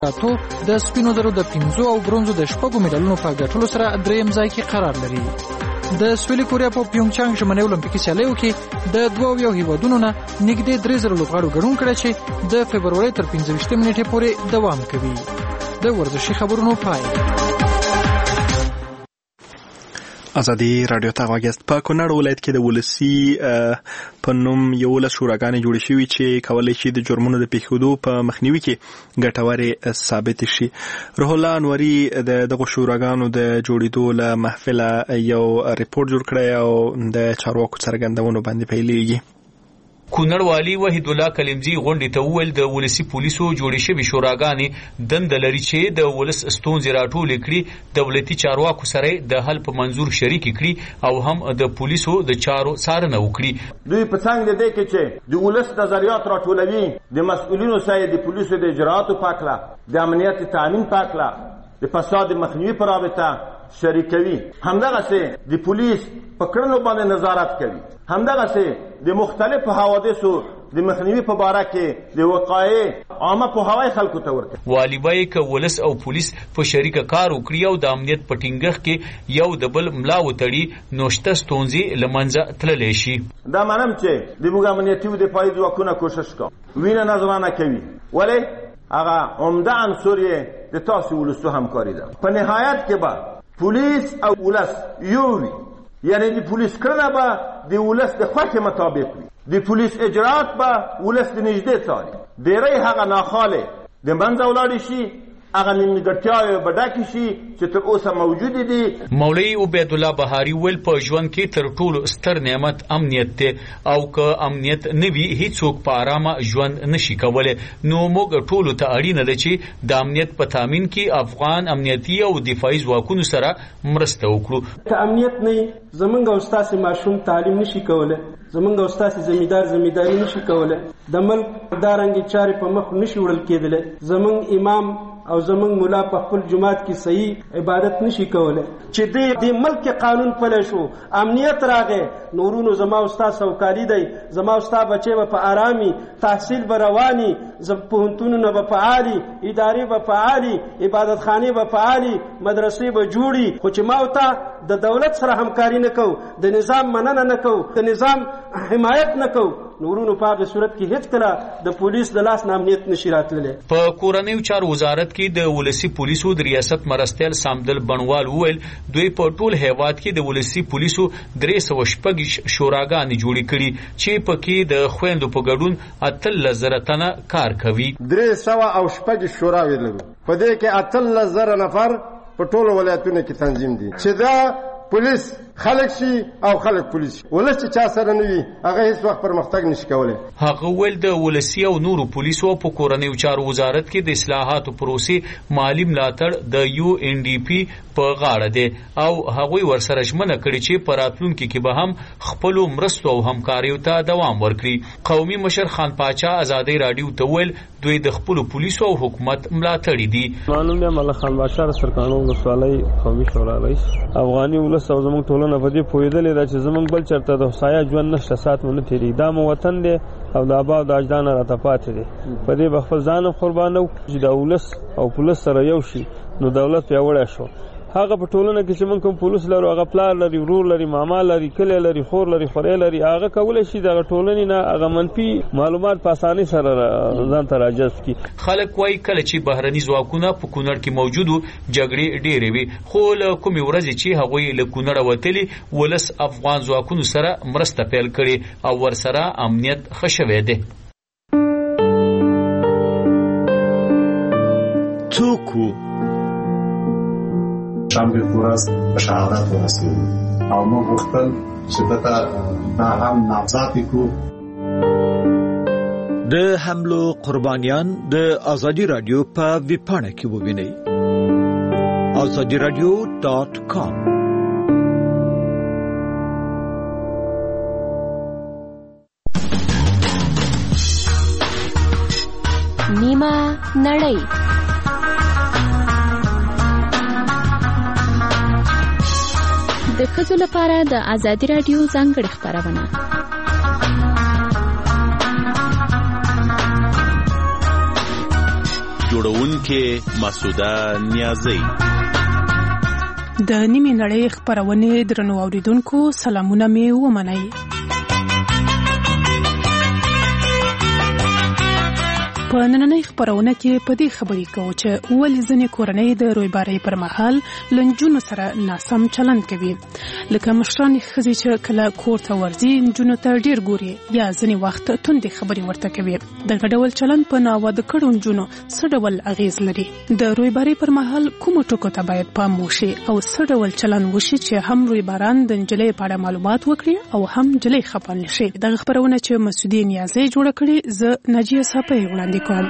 اتو د سپینو زرو د 5 او برونزو د 6 مډالونو په ګټلو سره دریم ځای کې قرار لري. د سویلي کوریا په پیونګچانګ ژمنۍ اولمپیکي سیالیو کې د 2 هیوادونو نه نږدې 3000 لوبغاړو ګډون کړی چې د فبرورۍ تر 15 نیټې پورې دوام کوي. د ورزشي خبرونو پای. ازادي رادیو ته غواړئ په کونړ ولایت کې د ولسی په نوم یو له شوراګانې جوړې شوې چې کولای شي د جرمونو د پیښېدو په مخنیوي کې ګټورې ثابت شي. روح الله انوري دغه شوراګانو د جوړېدو له محفله یو ریپورت جوړ کړی او د چارواکو څرګندونو باندې پیلېږي. کونړ والی وحید الله کلمزی غونډې ته وویل د ولسی پولیسو جوړې شوې شوراګانې دنده لري چې د ولس ستونزې راټولې کړي، دولتي چارواکو سره د حل په منظور شریک کړي او هم د پولیسو د چارو څارنه وکړي. دوی په څنګه دي کې چې د ولس نظریات راټولوي، د مسؤلینو سره د پولیسو د اجراءاتو پاکلا، د امنیت تامین پاکلا، د فساد مخنیوي پر رابطه شریکوي، همدغه سه د پولیس په کړنو باندې نظارت کوي، همدغه سه د مختلفو حوادثو د مخنیوي په باره کې د وقایع عامه په هوای خلکو ته ورته. والی وایي که ولس او پولیس په شریکه کار وکړي او د امنیت په ټینګښت کې یو د بل ملا وتړي نو شته ستونزې له منځه تللی شي. دا منم چې د موږ امنیتي او دفاعي ځواکونه کوشش کوي، وینه نظرانه کوي، ولې هغه عمده عنصر یې د تاسو ولسو همکاري ده. په نهایت کې به پولیس او ولس یو وي، یعنی د پولیس کړنه به د ولس د خوښې مطابق وي، د پولیس اجرات به ولس د نږدې څاري، ډېری هغه ناخواله د منځه ولاړې شي، هغه نیمګړتیاوې به ډکې شي چې تر اوسه موجودې دي. مولوي عبید الله بهاري ویل په ژوند کې تر ټولو ستر نعمت امنیت دی او که امنیت نه وي هیڅوک په ارامه ژوند نشي کولی. نو موږ ټولو ته اړینه ده چې د امنیت په تامین کې افغان امنیتي او دفاعي ځواکونو سره مرسته وکړو. که امنیت نه زمونږ او ستاسې ماشوم تعلیم نشي کولی، زمونږ او ستاسې زمینداری نشي کولی، د ملک دارنګې چارې په مخ نشي وړل کېدلی، زمونږ امام او زمونږ مولا په خپل جماعت کې صحیح عبادت نشي کولی. چې د ملک قانون پلی شو، امنیت راغی، نورونو زما او ستا سوکالي دی، زما او ستا بچی به په ارامي، تحصیل به رواني، پوهنتونونه به فعالي، ادارې به فعالي، عبادتخانې به فعالي، مدرسې به جوړي. خو چې ما او تا د دولت سره همکاري نه کوو، د نظام مننه نه کوو، د نظام حمایت نه کوو، نورونو په هغه صورت کې هیڅ کله د پولیس د لاس نه امنیت نشي راتللی. په کورنیو چارو وزارت کې د ولسی پولیسو د ریاست مرستیال سامدل بڼوال وویل دوی په ټول هیواد کې د ولسی پولیسو 306 شوراګانې جوړې کړي چې پکې د خویندو په ګډون 18,000 تنه کار کوي. 306 شوراوې لرو، په دې کې 18,000 نفر په ټولو ولایتونو کې تنظیم دي چې دا پولیس خلک شي او خلک پولیس شي. ولس چې چا سره نه وي هغه هیڅ وخت پرمختګ نشي کولی. هغه ویل د ولسی او نورو پولیسو په کورنیو چارو وزارت کې د اصلاحاتو پروسې مالی ملاتړ د UNDP په غاړه دی او هغوی ورسره ژمنه کړې چې په راتلونکي کې به هم خپلو مرستو او همکاریو ته دوام ورکړي. قومي مشر خان پاچا ازادي رادیو ته ویل دوی د خپلو پولیسو او حکومت ملاتړي دي. معلوم دی ملک خان بادشاه سرکانو ولسوالۍ قومي شورا رئیس افغاني ولس او زموږ ټولنه په دې پوهېدلې ده چې زموږ بل چېرته د هوسایا ژوند نشته، ساعت مو نه تېرېږي، دا مو وطن دی او د آبا او د اجدادو راته پاتې دی. په دې به خپل ځان هم قربانوو چې د ولس او پولیس سره یو شي نو دولت پیاوړی شو. هغه په ټولنه کې چې موږ کوم پولیس لرو، هغه پلار لري، ورور لري، ماما لري، کلی لري، خور لري، خورۍ لري، هغه کولی شي دغه ټولنې نه هغه منفي معلومات په اسانۍ سره ځان ته راجذب کړي. خلک وایي کله چې بهرني ځواکونه په کونړ کې موجود وو جګړې ډېرې وي، خو له کومې ورځې چې هغوی له کونړه وتلي ولس افغان ځواکونو سره مرسته پیل کړې او ورسره امنیت ښه شوی دی. څوک شنبه ورځ په شهادت ورسېدو او موږ غوښتل چې دا هم نامزد کړو. د حملو قربانیان د ازادي رادیو په ویبپاڼه کې ووینئ. azadiradio.com. نیمه نړۍ د ښځو لپاره د ازادي رادیو ځانګړې خپرونه. جوړونکې مسعوده نیازی. د نیمې نړۍ خپرونې درنو اوریدونکو سلامونه مې ومنئ. په نننۍ خپرونه کې په دې خبرې کوو چې ولې ځینې کورنۍ د رویبارۍ پر مهال له نجونو سره ناسم چلند کوي، لکه مشرانې ښځې چې کله کور ته ورځي نجونو ته ډېر ګوري یا ځینې وخت توندې خبرې ورته کوي. دغه ډول چلند په ناواده کړو نجونو څه ډول اغیز لري؟ د رویبارۍ پر مهال کومو ټکو ته باید پام وشي او څه ډول چلند وشي چې هم رویباران د نجلۍ په اړه معلومات وکړي او هم نجلۍ خفه نه شي؟ دغه خپرونه چې مسعودې نیازی جوړه کړې، زه ناجیه صافی وړاندې کوم.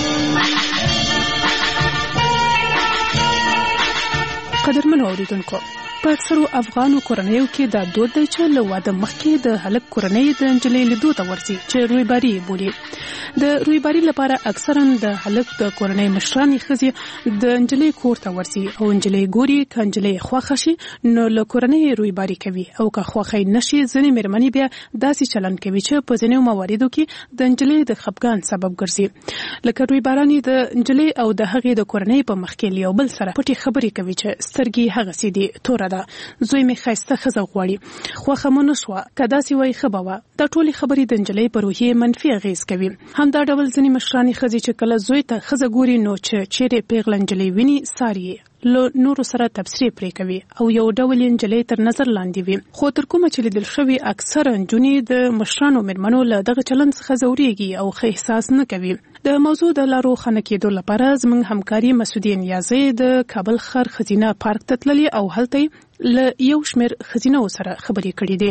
قدرمنو اوریدونکو، په اکثرو افغانو کورنیو کې دا دود دی چې له واده مخکې د هلک کورنۍ د نجلۍ لیدو ته ورځي چې رویباري یې بولي. د رویباري لپاره اکثرا د هلک د کورنۍ مشرانې ښځې د نجلۍ کور ته ورځي او نجلۍ ګوري. که نجلۍ خوښه شي نو له کورنۍ رویباري کوي او که خوښه نه شي ځینې مېرمنې بیا داسې چلند کوي چې په ځینو مواردو کې د نجلۍ د خفګان سبب ګرځي. لکه رویبارانې د نجلۍ او د هغې د کورنۍ په مخ کې یو بل سره پټې خبرې کوي چې سترګې هغسې دي، توره ده، زوی مې ښایسته ښځه غواړي، خوښه مو نه شوه، که داسې وایي ښه به وه. دا ټولې خبرې د نجلۍ په روحیې منفي اغېز کوي. همدا ډول ځینې مشرانې ښځې چې کله زوی ته ښځه ګوري نو چې چیرې پیغله نجلۍ ویني ساري له نورو سره تبصرې پرې کوي او یو ډول یې نجلۍ تر نظر لاندې وي. خو تر کومه چې لیدل شوي اکثره نجونې د مشرانو مېرمنو له دغه چلند څخه ځورېږي او ښه احساس نه کوي. د موضوع د لا روښانه کېدو لپاره زموږ همکاري مسعودې نیازی د کابل ښار ښځینه پارک ته تللې او هلته له یو شمېر ښځینه‌و سره خبرې کړې دي.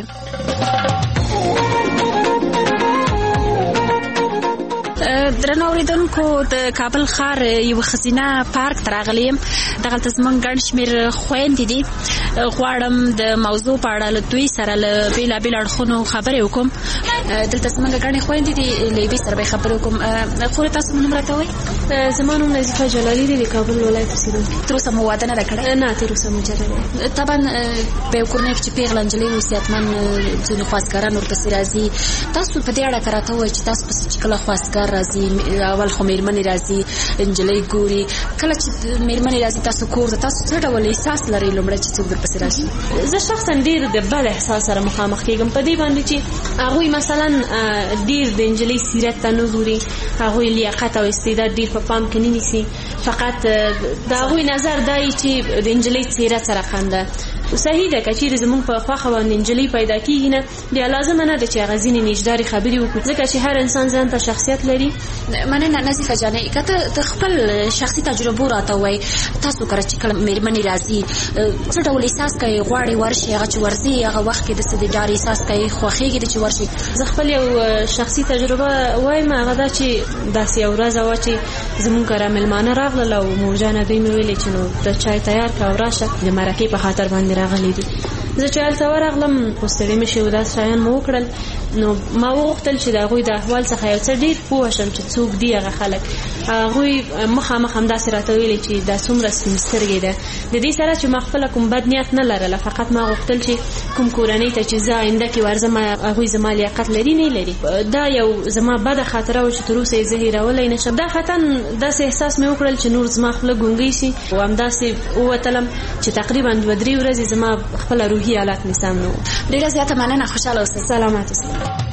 درنو اوریدونکو، د کابل ښار یو ښځینه پارک ته راغلې یم. دغلته زموږ ګڼ شمېر خویندې دي. غواړم د موضوع په اړه له دوی سره له بېلابېلو اړخونو خبرې وکړم. دلته زموږ ګڼې خویندې دي، له یوې سره به یې خبرې وکړم. خورې تاسو نوم راته وایئ؟ زما نوم نظیفه جلالي دی، د کابل ولایت اوسېدونکې. تر اوسه مو واده نه ده کړی؟ نه، تر اوسه مجرد یم. طبعا په یو کورنۍ کې چې پیغله نجلۍ وي صحتمن ځینې خواستګاران ورپسې راځي. تاسو په دې اړه که راته ووایئ چې تاسو پسې چې کله خواستګار راځي، اول خو مېرمنې راځي، نجلۍ ګوري، کله چې مېرمنې راځي تاسو کور ته، تاسو څه ډول احساس لرئ لومړی چې څوک درپسې راشي؟ زه شخصا ډېر د بد احساس سره مخامخ کېږم په دې باندې چې هغوی مثلا ډېر د نجلۍ سیرت ته نه ګوري، هغوی لیاقت او استعداد ډېر په پام کې نه نیسي، فقط د هغوی نظر دا وي چې د نجلۍ څېره سره خنده. صحیح ده که چیرې زموږ په خوښه باندې نجلۍ پیدا کېږي نه، بیا لازمه نه ده چې هغه ځینې نیجدارې خبرې وکړو، ځکه چې هر انسان ځان ته شخصیت لري. مننه نظیفه جانې، که ته د خپل شخصي تجربو راته وایي، تاسو کله چې کله مېرمنې راځي څه ډول احساس کوي؟ غواړي ورشي، هغه چې ورځي هغه وخت کې داسې د ډار احساس کوي، خوښېږي چې ورشي؟ زه خپل یو شخصي تجربه وایم، هغه دا چې داسې یو ورځ وه چې زموږ کره مېلمانه راغلل او مورجانه دوی مې ویلې چې نو د چای تیار کړه او راشه، د مرکې په خاطر باندې راغلی دي. زه چې هلته ورغلم خو ستړې مې شوې، داسې شیان مو وکړل، نو ما وغوښتل چې د هغوی د احوال څخه یو څه ډېر پوه شم چې څوک دي هغه خلک. هغوی مخامخ همداسې راته ویلې چې دا څومره سپین سترګې ده. د دې سره چې ما خپله کوم بد نیت نه لرله، فقط ما غوښتل چې کوم کورنۍ ته چې زه آینده کې ورځم هغوی زما لیاقت لري نه لري. دا یو زما بده خاطره وه چې تر اوسه یې زه هېرولی نه شم. دا ختن داسې احساس مې وکړل چې نور زما خوله ګونګۍ شي او همداسې ووتلم چې تقریبا 2-3 ورځې زما خپله روحي حالات مې سم نه و. ډېره زیاته مننه، خوشحاله اوسئ. سلامت اوسئ.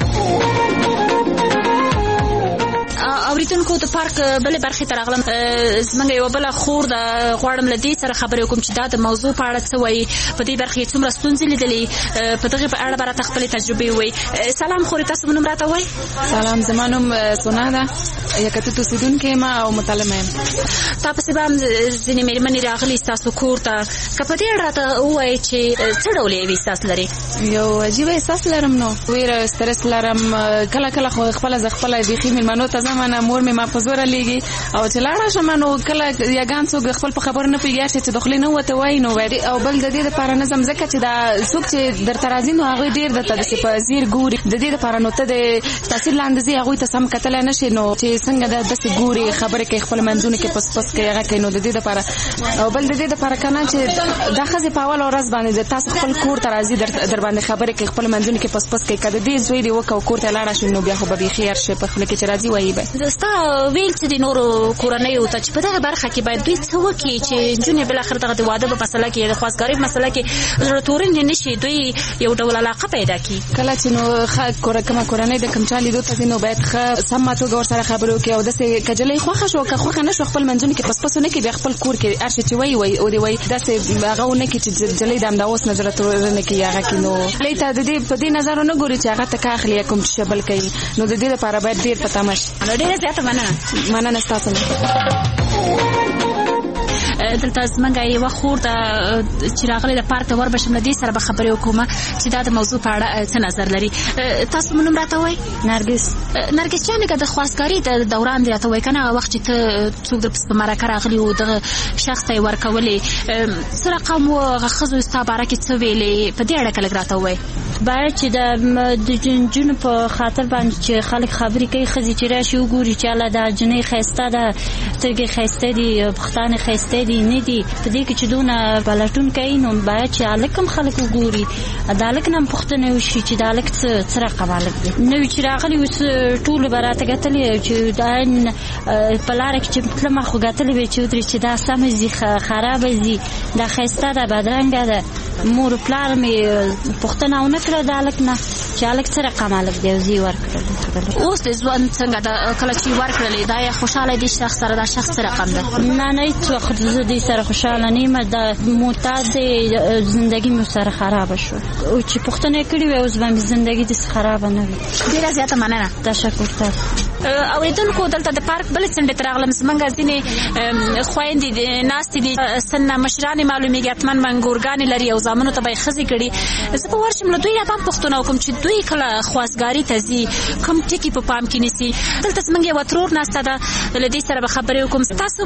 اوریدونکو، د پارک بلې برخې ته راغلم. زموږ یوه بله خور ده، غواړم له دې سره خبرې وکړم چې دا د موضوع په اړه څه وایي، په دې برخې کې څومره ستونزې لیدلې، په دغې په اړه به راته خپلې تجربې ووایي. سلام خورې، تاسو نوم راته وایئ؟ سلام، زما نوم سونا ده، یکتوت اوسېدونکې یم او متعلمه یم. تا پسې به هم ځینې مېرمنې راغلي ستاسو کور ته، که په دې اړه راته ووایئ چې څه ډول یو احساس لري؟ یو عجیبه احساس لرم، نو ویره سترس لرم. کله کله خو خپله زه خپله بیخي مېلمنو ته ځم، مور مې ما په زوره لیږي او چې لاړه شم نو کله یګان څوک خپل په خبرو نه پوهېږي چې د خولې نه وته وایي نو او بل د دې دپاره نه ځم ځکه چې دا څوک چې درته راځي نو هغوی ډېر درته داسې په ځیر ګوري. د دې دپاره نو ته د تاثیر لاندې ځې، هغوی ته سم کتلی نه شي، نو چې څنګه داسې ګوري، خبرې کوي، خپل منځونه کې پس پس کوي، هغه کوي. نو د دې دپاره او بل د دې دپاره که نه چې دا ښځې په اوله ورځ باندې تاسو خپل کور ته راځي، در باندې خبرې کوي، خپل منځونه کې پس پس کوي. که د دې زوی دې وکړه او کور ته لاړه شي نو بیا خو به بیخي هر شی په خوله کې چې راځي وایي به. تا ویل چې د نورو کورنیو ته چې په دغه برخه کې باید دوی څه وکړي چې نجونې بالاخره دغه د واده په مسله کې د خواستګارۍ په مسله کې زړه تورنې نه شي، دوی یو ډول علاقه پیدا کړي. کله چې نو کومه کورنۍ د کوم چا لیدو ته ځي نو باید ښه سمه توګه ورسره خبرې وکړي او داسې کجلۍ خوښه شو که خوښه نه شو خپل منځونو کې پسپس ونه کړي، بیا خپل کور کې هر شی چې وایي او دی وایي داسې هغه ونه کړي چې جلۍ د همدا اوس نه زړه تورنه کړي هغه کې. نو لۍ ته د دې په دې نظر ونه ګوري چې هغه ته کا اخلي کوم چې بل کوي، نو د دې لپاره باید ډېر په تمه شي. ډېره زیاته مننه ستاسو نه. دلته زمونږ یوه خور ده چې راغلې د پارک ته وربشم، له دې سره به خبرې وکړو چې دا د موضوع په اړه څه نظر لري. تاسو مو نوم راته وایئ؟ نرګس جانې که د خواستګارۍ د دوران دی راته وایي که نه هغه وخت چې ته څوک در په مرکه راغلي و دغه شخص ته یې ورکولې څه رقم و، هغه ښځو ستا باره کې څه ویلې، په دې اړه که لږ راته ووایئ. باید چې د نجونو په خاطر باندې چې خلک خبرې کوي، ښځې چې راشي وګوري چې الله دا جنۍ ښایسته ده، سترګې ښایسته دي، پښتانې ښایسته دي نه دي، په دې کې چې دونه پلټون کوي نو باید چې هلک هم خلک وګوري، د هلک نه هم پوښتنه وشي چې د هلک څه رقم هلک دی. نوي چې راغلي اوس ټولو به راته ګټلې چې دا په لاره کې چې تلمه خو ګټلې وې چې ودرې چې دا سمه ځي خرابه ځي، دا ښایسته ده بدرنګه ده. مور پلار مې پوښتنه ونه کړه د هلک نه چې هلک څه رقم هلک دی او زه یې ورکړل. اوس د ژوند څنګه ده کله چې یې ورکړلې دا یې خوشحاله دي شخص سره، دا شخص څه رقم ده؟ نه هیڅ وخت زه دې سره خوشحاله نه یم، د معتاد زندګي مې سره خرابه شو چې پوښتنه یې کړې وې اوس به مې زندګي داسې خرابه نه وي. ډېره زیاته مننه. تشکر تاسو. اورېدونکو دلته د پارک بلې څنډې ته راغلم، زمونږ ځینې خویندې ناستې دي، سن مشرانې معلومېږي، حتما منګورګانې لري او زامنو ته به یې ښځې کړي. زه به ورشم له دوی نه به هم پوښتنه وکړم چې دوی کله خواستګارۍ ته ځي کوم ټکي په پام کې نیسي. دلته زمونږ یوه ترور ناسته ده، له دې سره به خبرې وکړم. تاسو